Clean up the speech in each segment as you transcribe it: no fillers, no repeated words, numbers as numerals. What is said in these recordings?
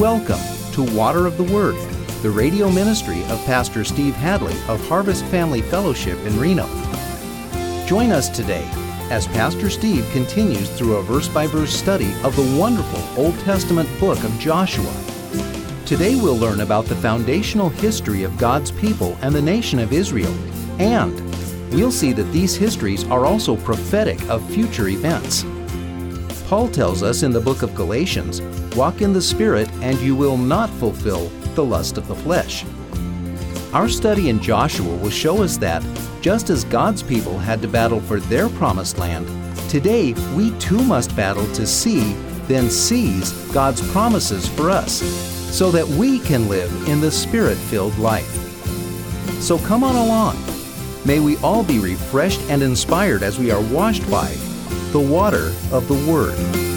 Welcome to Water of the Word, the radio ministry of Pastor Steve Hadley of Harvest Family Fellowship in Reno. Join us today as Pastor Steve continues through a verse-by-verse study of the wonderful Old Testament book of Joshua. Today we'll learn about the foundational history of God's people and the nation of Israel, and we'll see that these histories are also prophetic of future events. Paul tells us in the book of Galatians, "Walk in the Spirit, and you will not fulfill the lust of the flesh." Our study in Joshua will show us that, just as God's people had to battle for their promised land, today we too must battle to see, then seize God's promises for us, so that we can live in the Spirit-filled life. So come on along. May we all be refreshed and inspired as we are washed by the water of the Word.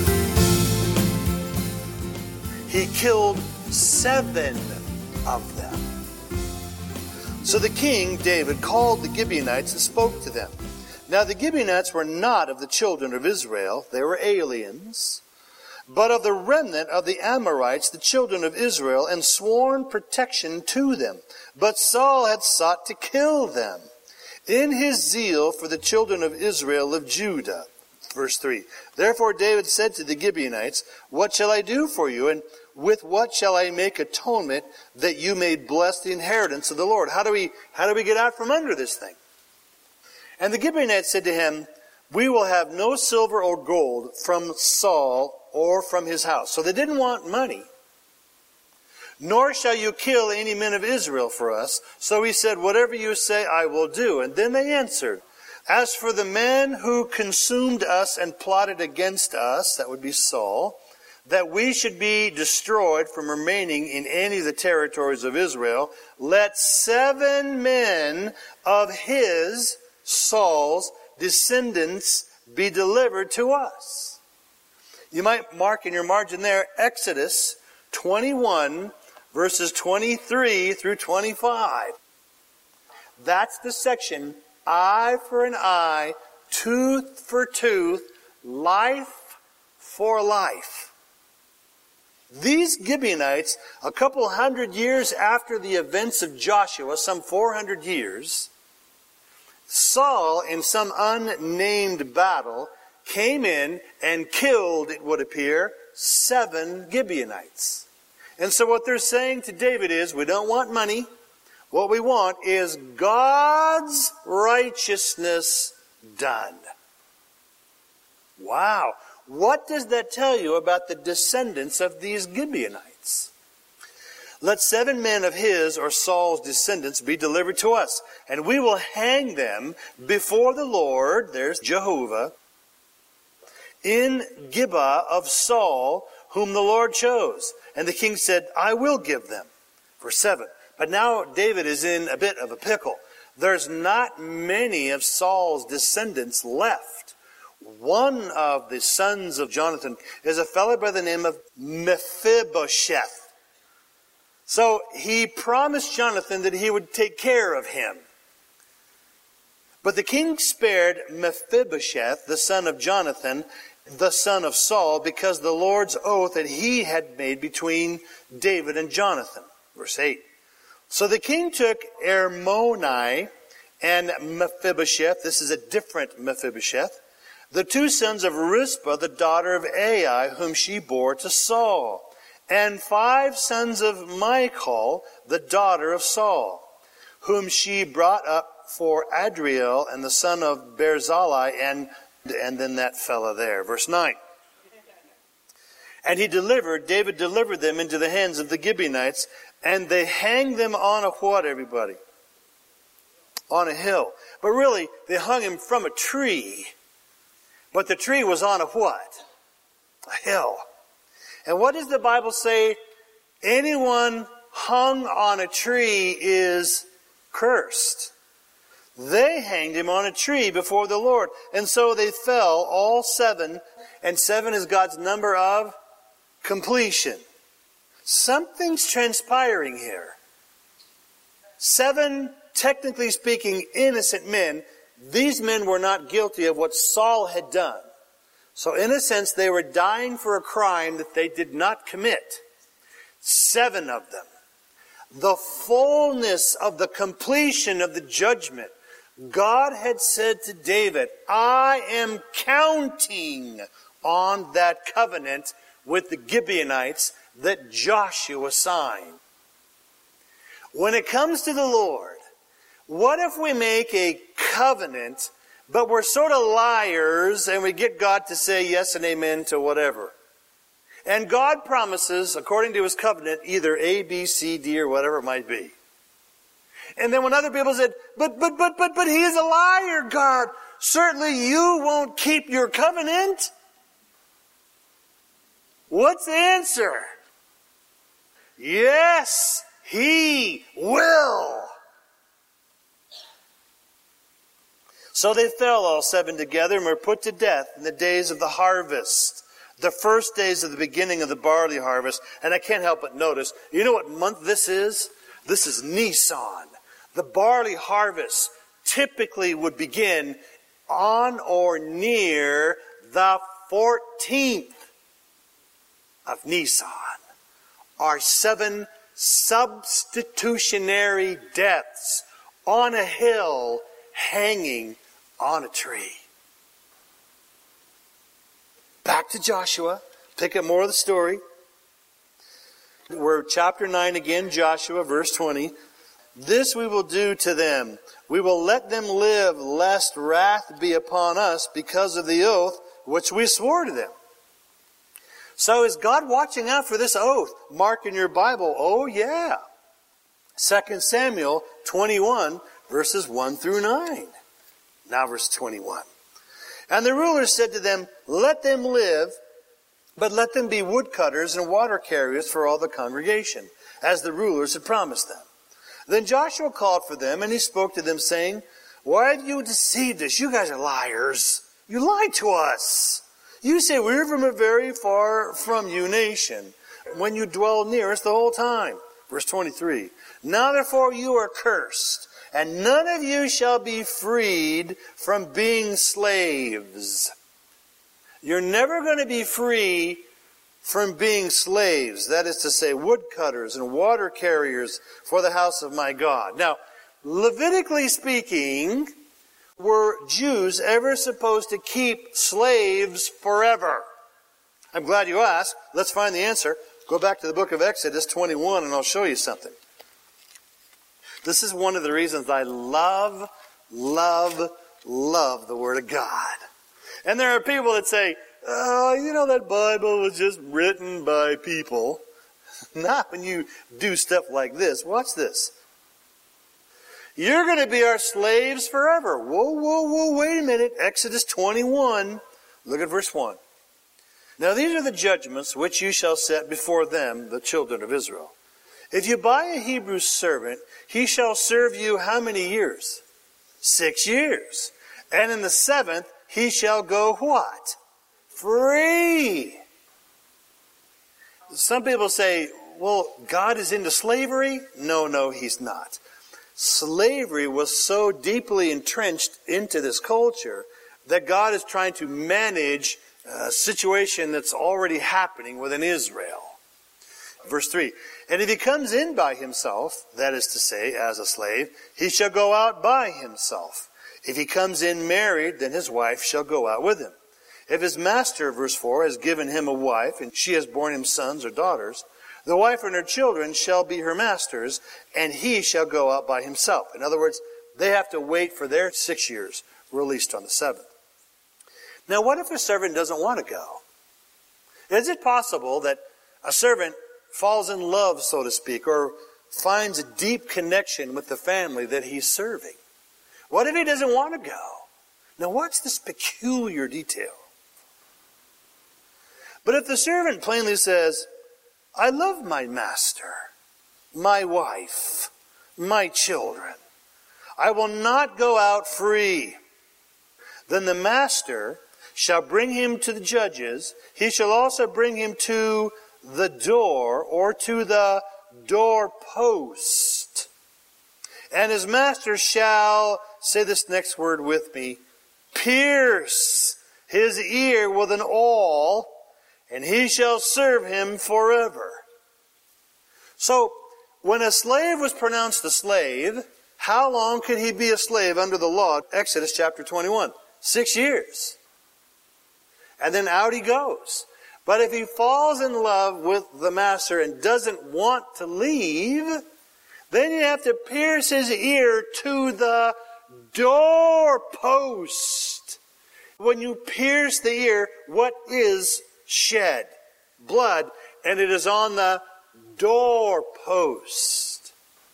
He killed 7 of them. So the king, David, called the Gibeonites and spoke to them. Now the Gibeonites were not of the children of Israel, they were aliens, but of the remnant of the Amorites, the children of Israel, and sworn protection to them. But Saul had sought to kill them in his zeal for the children of Israel of Judah. Verse 3, Therefore David said to the Gibeonites, What shall I do for you, and with what shall I make atonement that you may bless the inheritance of the Lord? How do we get out from under this thing? And the Gibeonites said to him, We will have no silver or gold from Saul or from his house. So they didn't want money. Nor shall you kill any men of Israel for us. So he said, Whatever you say, I will do. And then they answered, As for the men who consumed us and plotted against us, that would be Saul, that we should be destroyed from remaining in any of the territories of Israel, let 7 men of his, Saul's, descendants be delivered to us. You might mark in your margin there, Exodus 21, verses 23 through 25. That's the section, eye for an eye, tooth for tooth, life for life. These Gibeonites, a couple hundred years after the events of Joshua, some 400 years, Saul, in some unnamed battle, came in and killed, it would appear, 7 Gibeonites. And so what they're saying to David is, we don't want money. What we want is God's righteousness done. Wow. What does that tell you about the descendants of these Gibeonites? Let 7 men of his or Saul's descendants be delivered to us, and we will hang them before the Lord, there's Jehovah, in Gibeah of Saul, whom the Lord chose. And the king said, I will give them. Verse 7. But now David is in a bit of a pickle. There's not many of Saul's descendants left. One of the sons of Jonathan is a fellow by the name of Mephibosheth. So he promised Jonathan that he would take care of him. But the king spared Mephibosheth, the son of Jonathan, the son of Saul, because the Lord's oath that he had made between David and Jonathan. Verse 8. So the king took Ermoni and Mephibosheth, this is a different Mephibosheth, the 2 sons of Rizpah, the daughter of Ai, whom she bore to Saul, and 5 sons of Michal, the daughter of Saul, whom she brought up for Adriel and the son of Barzillai, and then that fella there. Verse 9. And David delivered them into the hands of the Gibeonites, and they hanged them on a what, everybody? On a hill. But really, they hung him from a tree. But the tree was on a what? A hill. And what does the Bible say? Anyone hung on a tree is cursed. They hanged him on a tree before the Lord. And so they fell, all 7. And 7 is God's number of completion. Something's transpiring here. 7, technically speaking, innocent men. These men were not guilty of what Saul had done. So in a sense, they were dying for a crime that they did not commit. 7 of them. The fullness of the completion of the judgment. God had said to David, I am counting on that covenant with the Gibeonites that Joshua signed. When it comes to the Lord, what if we make a covenant, but we're sort of liars and we get God to say yes and amen to whatever? And God promises, according to His covenant, either A, B, C, D, or whatever it might be. And then when other people said, but He is a liar, God. Certainly you won't keep your covenant. What's the answer? Yes, He will. So they fell all 7 together and were put to death in the days of the harvest, the first days of the beginning of the barley harvest. And I can't help but notice, you know what month this is? This is Nisan. The barley harvest typically would begin on or near the 14th of Nisan. Are 7 substitutionary deaths on a hill hanging on a tree. Back to Joshua. Pick up more of the story. We're chapter 9 again, Joshua, verse 20. This we will do to them. We will let them live, lest wrath be upon us because of the oath which we swore to them. So is God watching out for this oath? Mark in your Bible, oh yeah. 2 Samuel 21, verses 1 through 9. Now verse 21. And the rulers said to them, let them live, but let them be woodcutters and water carriers for all the congregation, as the rulers had promised them. Then Joshua called for them, and he spoke to them, saying, why have you deceived us? You guys are liars. You lied to us. You say we're from a very far from you nation, when you dwell near us the whole time. Verse 23. Now therefore you are cursed, and none of you shall be freed from being slaves. You're never going to be free from being slaves. That is to say, woodcutters and water carriers for the house of my God. Now, Levitically speaking, were Jews ever supposed to keep slaves forever? I'm glad you asked. Let's find the answer. Go back to the book of Exodus 21 and I'll show you something. This is one of the reasons I love the Word of God. And there are people that say, that Bible was just written by people. Not when you do stuff like this. Watch this. You're going to be our slaves forever. Whoa, wait a minute. Exodus 21. Look at verse 1. Now these are the judgments which you shall set before them, the children of Israel. If you buy a Hebrew servant, he shall serve you how many years? 6 years. And in the 7th, he shall go what? Free. Some people say, well, God is into slavery? No, He's not. Slavery was so deeply entrenched into this culture that God is trying to manage a situation that's already happening within Israel. Verse 3, and if he comes in by himself, that is to say, as a slave, he shall go out by himself. If he comes in married, then his wife shall go out with him. If his master, verse 4, has given him a wife, and she has borne him sons or daughters, the wife and her children shall be her master's, and he shall go out by himself. In other words, they have to wait for their 6 years, released on the 7th. Now, what if a servant doesn't want to go? Is it possible that a servant falls in love, so to speak, or finds a deep connection with the family that he's serving? What if he doesn't want to go? Now, watch this peculiar detail. But if the servant plainly says, I love my master, my wife, my children, I will not go out free, then the master shall bring him to the judges. He shall also bring him to the door, or to the doorpost. And his master shall, say this next word with me, pierce his ear with an awl, and he shall serve him forever. So, when a slave was pronounced a slave, how long could he be a slave under the law? Exodus chapter 21. 6 years. And then out he goes. But if he falls in love with the master and doesn't want to leave, then you have to pierce his ear to the doorpost. When you pierce the ear, what is shed? Blood, and it is on the doorpost.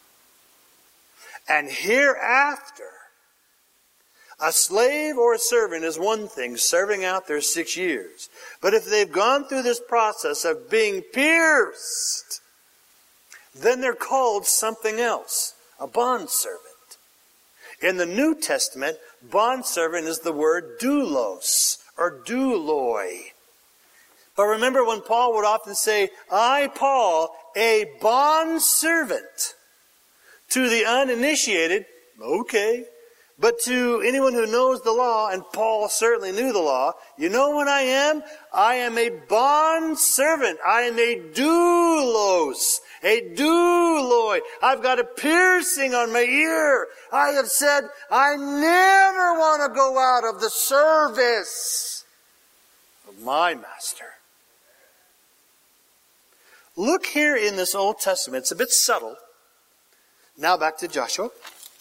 And hereafter, a slave or a servant is one thing, serving out their 6 years. But if they've gone through this process of being pierced, then they're called something else, a bondservant. In the New Testament, bondservant is the word doulos or douloi. But remember when Paul would often say, I, Paul, a bondservant to the uninitiated, okay. But to anyone who knows the law, and Paul certainly knew the law, you know what I am? I am a bondservant. I am a doulos, a douloi. I've got a piercing on my ear. I have said, I never want to go out of the service of my master. Look here in this Old Testament. It's a bit subtle. Now back to Joshua.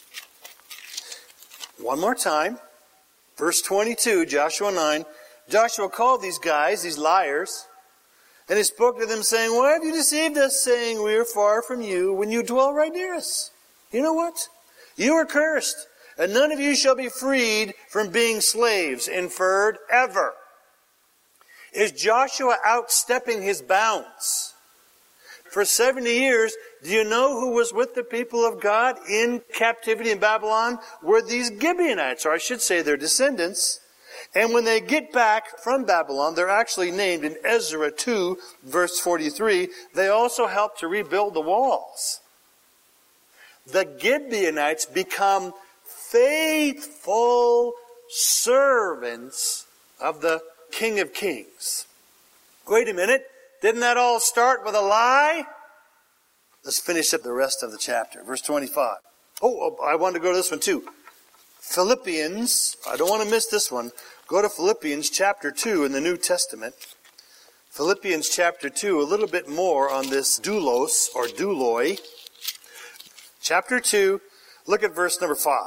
One more time. Verse 22, Joshua 9. Joshua called these guys, these liars, and he spoke to them saying, why have you deceived us, saying we are far from you when you dwell right near us? You know what? You are cursed, and none of you shall be freed from being slaves, inferred ever. Is Joshua outstepping his bounds? For 70 years, do you know who was with the people of God in captivity in Babylon? Were these Gibeonites, or I should say their descendants. And when they get back from Babylon, they're actually named in Ezra 2, verse 43. They also helped to rebuild the walls. The Gibeonites become faithful servants of the King of Kings. Wait a minute. Didn't that all start with a lie? Let's finish up the rest of the chapter. Verse 25. Oh, I wanted to go to this one too. Philippians. I don't want to miss this one. Go to Philippians chapter 2 in the New Testament. Philippians chapter 2, a little bit more on this doulos or douloi. Chapter 2, look at verse number 5.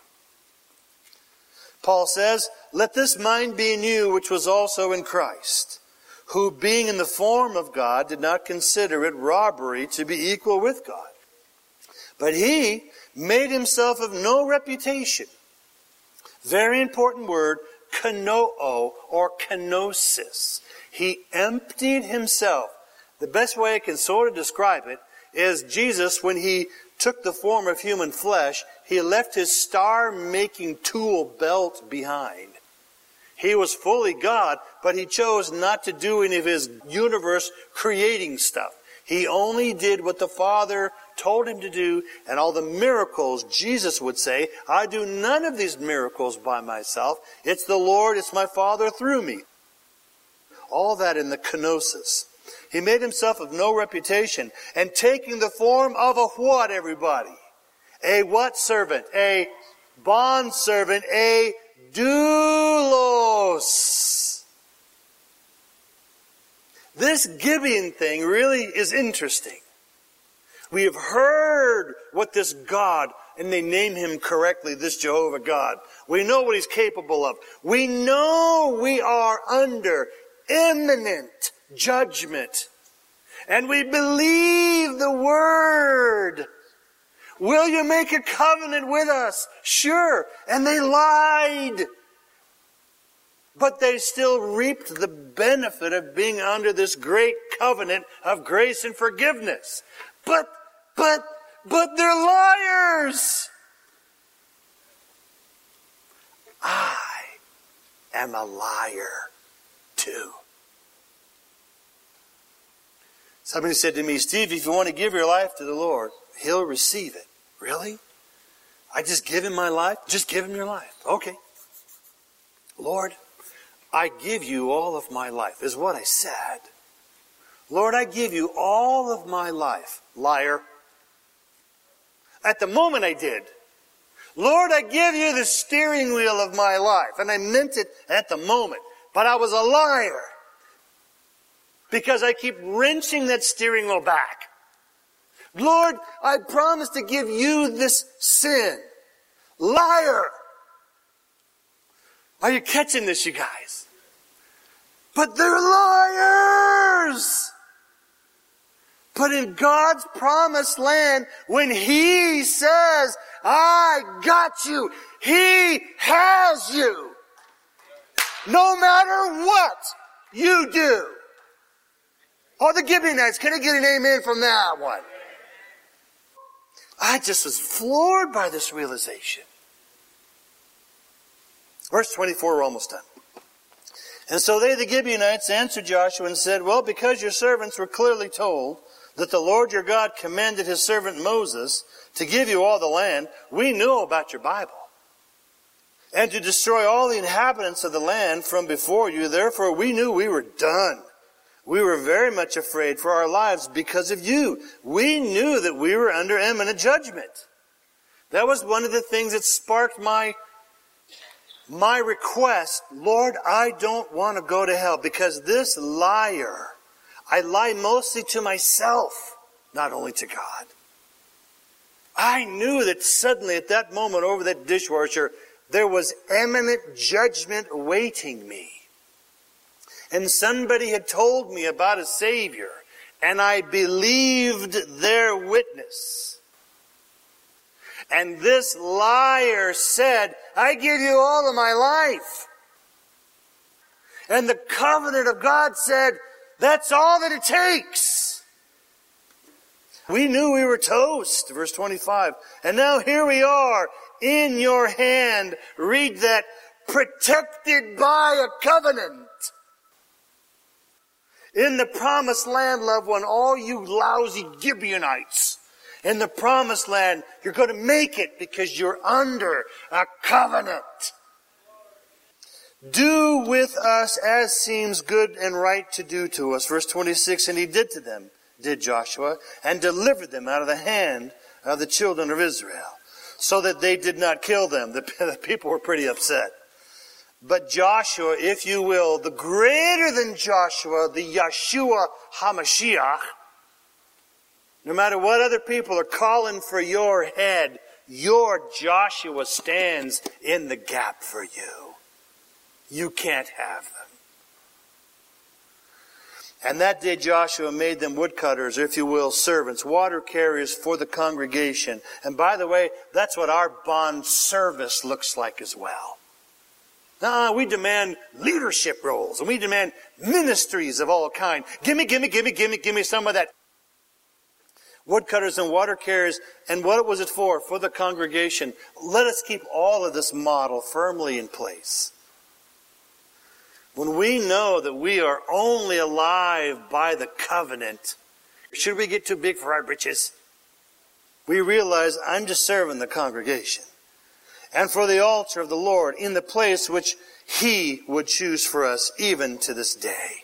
Paul says, let this mind be in you which was also in Christ, who being in the form of God did not consider it robbery to be equal with God. But he made himself of no reputation. Very important word, kanoo or kenosis. He emptied himself. The best way I can sort of describe it is Jesus, when he took the form of human flesh, he left his star-making tool belt behind. He was fully God, but he chose not to do any of his universe creating stuff. He only did what the Father told him to do, and all the miracles, Jesus would say, I do none of these miracles by myself. It's the Lord, it's my Father through me. All that in the kenosis. He made himself of no reputation, and taking the form of a what, everybody? A what servant? A bond servant, a doulos. This Gibeon thing really is interesting. We have heard what this God, and they name him correctly, this Jehovah God. We know what he's capable of. We know we are under imminent judgment. And we believe the word. Will you make a covenant with us? Sure. And they lied. But they still reaped the benefit of being under this great covenant of grace and forgiveness. But they're liars. I am a liar too. Somebody said to me, Steve, if you want to give your life to the Lord, He'll receive it. Really? I just give Him my life? Just give Him your life. Okay. Lord, I give you all of my life, is what I said. Lord, I give you all of my life. Liar. At the moment I did. Lord, I give you the steering wheel of my life. And I meant it at the moment. But I was a liar. Because I keep wrenching that steering wheel back. Lord, I promise to give you this sin. Liar. Are you catching this, you guys? But they're liars. But in God's promised land, when He says, I got you, He has you. No matter what you do. Oh, the Gibeonites, can I get an amen from that one? I just was floored by this realization. Verse 24, we're almost done. And so they, the Gibeonites, answered Joshua and said, well, because your servants were clearly told that the Lord your God commanded His servant Moses to give you all the land, we knew about your Bible, and to destroy all the inhabitants of the land from before you. Therefore we knew we were done. We were very much afraid for our lives because of you. We knew that we were under imminent judgment. That was one of the things that sparked my request. Lord, I don't want to go to hell because this liar, I lie mostly to myself, not only to God. I knew that suddenly at that moment over that dishwasher, there was imminent judgment awaiting me. And somebody had told me about a Savior, and I believed their witness. And this liar said, I give you all of my life. And the covenant of God said, that's all that it takes. We knew we were toast, verse 25. And now here we are, in your hand. Read that, protected by a covenant. In the promised land, loved one, all you lousy Gibeonites, in the promised land, you're going to make it because you're under a covenant. Do with us as seems good and right to do to us. Verse 26, and he did to them, did Joshua, and delivered them out of the hand of the children of Israel, so that they did not kill them. The people were pretty upset. But Joshua, if you will, the greater than Joshua, the Yeshua HaMashiach, no matter what other people are calling for your head, your Joshua stands in the gap for you. You can't have them. And that day Joshua made them woodcutters, if you will, servants, water carriers for the congregation. And by the way, that's what our bond service looks like as well. We demand leadership roles, and we demand ministries of all kind. Give me some of that. Woodcutters and water carriers, and what was it for? For the congregation. Let us keep all of this model firmly in place. When we know that we are only alive by the covenant, should we get too big for our britches? We realize I'm just serving the congregation. And for the altar of the Lord in the place which He would choose for us even to this day.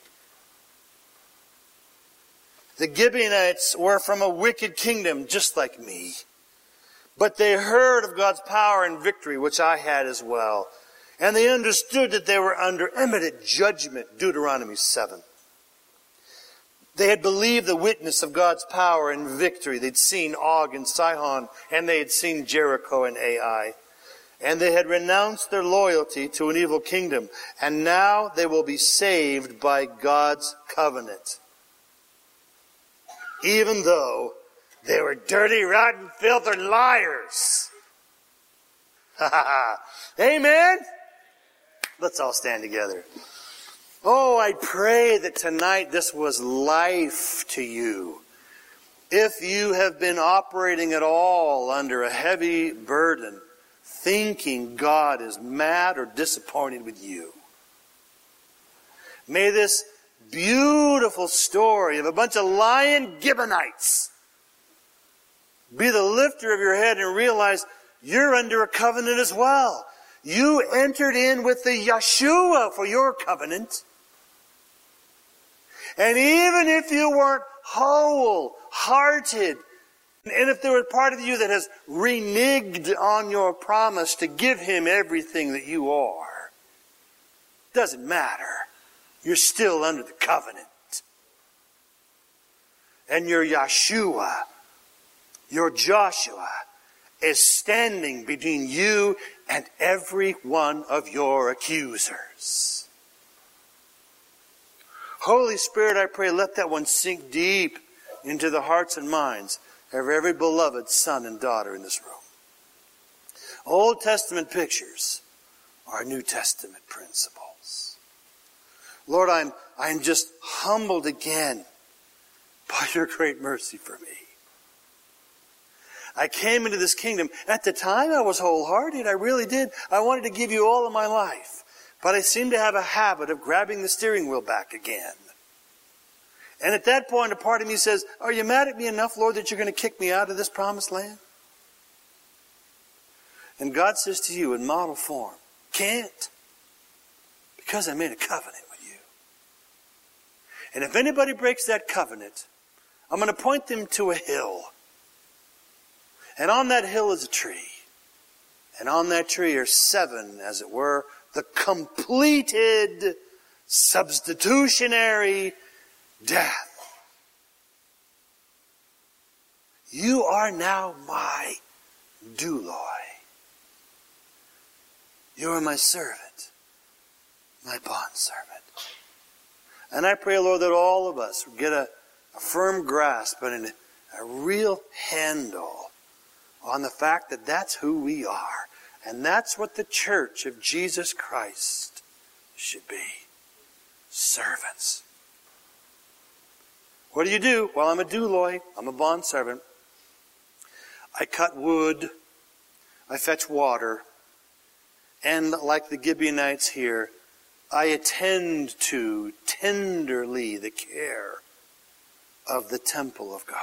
The Gibeonites were from a wicked kingdom just like me. But they heard of God's power and victory, which I had as well. And they understood that they were under imminent judgment, Deuteronomy 7. They had believed the witness of God's power and victory. They'd seen Og and Sihon, and they had seen Jericho and Ai. And they had renounced their loyalty to an evil kingdom. And now they will be saved by God's covenant. Even though they were dirty, rotten, filthy liars. Amen? Let's all stand together. Oh, I pray that tonight this was life to you. If you have been operating at all under a heavy burden, thinking God is mad or disappointed with you, may this beautiful story of a bunch of lying Gibeonites be the lifter of your head and realize you're under a covenant as well. You entered in with the Yeshua for your covenant. And even if you weren't wholehearted, and if there was part of you that has reneged on your promise to give him everything that you are, doesn't matter. You're still under the covenant. And your Yeshua, your Joshua, is standing between you and every one of your accusers. Holy Spirit, I pray, let that one sink deep into the hearts and minds of every beloved son and daughter in this room. Old Testament pictures are New Testament principles. Lord, I'm just humbled again by your great mercy for me. I came into this kingdom. At the time, I was wholehearted. I really did. I wanted to give you all of my life. But I seemed to have a habit of grabbing the steering wheel back again. And at that point, a part of me says, are you mad at me enough, Lord, that you're going to kick me out of this promised land? And God says to you in model form, can't. Because I made a covenant with you. And if anybody breaks that covenant, I'm going to point them to a hill. And on that hill is a tree. And on that tree are 7, as it were, the completed substitutionary death. You are now my douloi. You are my servant, my bondservant. And I pray, Lord, that all of us get a firm grasp and a real handle on the fact that that's who we are. And that's what the church of Jesus Christ should be. Servants. What do? Well, I'm a douloi. I'm a bondservant. I cut wood. I fetch water. And like the Gibeonites here, I attend to tenderly the care of the temple of God.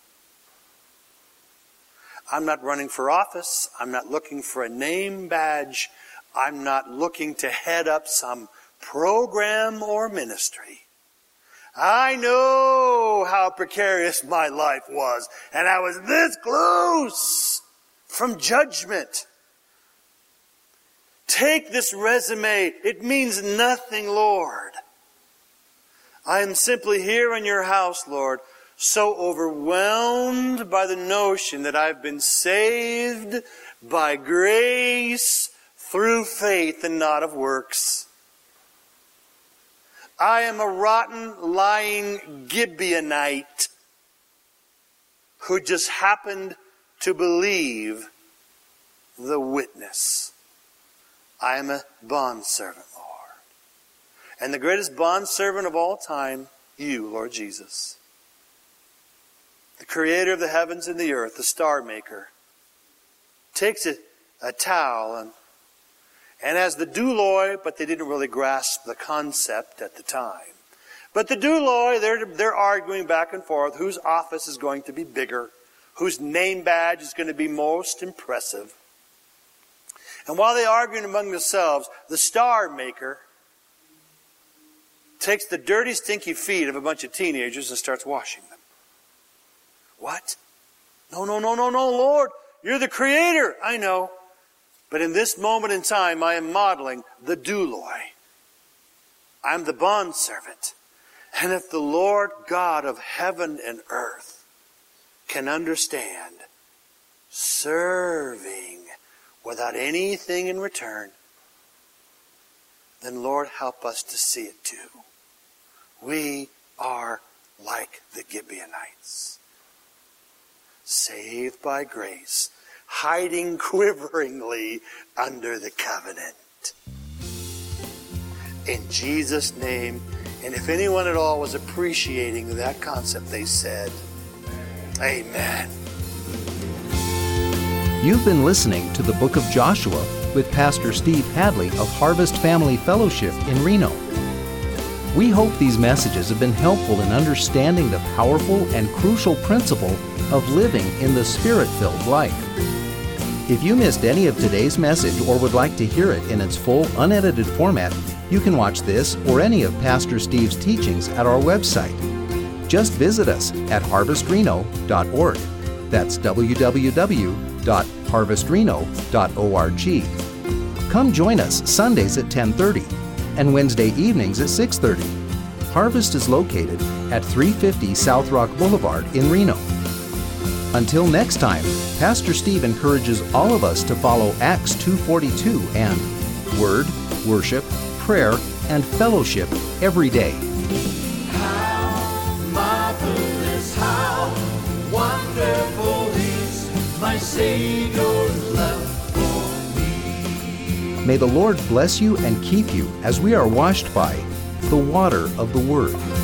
I'm not running for office. I'm not looking for a name badge. I'm not looking to head up some program or ministry. I know how precarious my life was, and I was this close from judgment. Take this resume. It means nothing, Lord. I am simply here in your house, Lord, so overwhelmed by the notion that I've been saved by grace through faith and not of works. I am a rotten, lying Gibeonite who just happened to believe the witness. I am a bondservant, Lord. And the greatest bondservant of all time, you, Lord Jesus. The creator of the heavens and the earth, the star maker, takes a towel and as the douloi, but they didn't really grasp the concept at the time. But the douloi, they're arguing back and forth whose office is going to be bigger, whose name badge is going to be most impressive. And while they're arguing among themselves, the star maker takes the dirty, stinky feet of a bunch of teenagers and starts washing them. What? No, Lord. You're the creator. I know. But in this moment in time, I am modeling the douloi. I'm the bondservant. And if the Lord God of heaven and earth can understand serving without anything in return, then Lord, help us to see it too. We are like the Gibeonites. Saved by grace, hiding quiveringly under the covenant. In Jesus' name, and if anyone at all was appreciating that concept, they said, Amen. You've been listening to the Book of Joshua with Pastor Steve Hadley of Harvest Family Fellowship in Reno. We hope these messages have been helpful in understanding the powerful and crucial principle of living in the Spirit-filled life. If you missed any of today's message or would like to hear it in its full, unedited format, You can watch this or any of Pastor Steve's teachings at our website. Just visit us at harvestreno.org. That's www.harvestreno.org. Come join us Sundays at 10:30 and Wednesday evenings at 6:30. Harvest is located at 350 South Rock Boulevard in Reno. Until next time, Pastor Steve encourages all of us to follow Acts 2:42 and Word, Worship, Prayer, and Fellowship every day. How marvelous, how wonderful is my Savior's love for me. May the Lord bless you and keep you as we are washed by the water of the Word.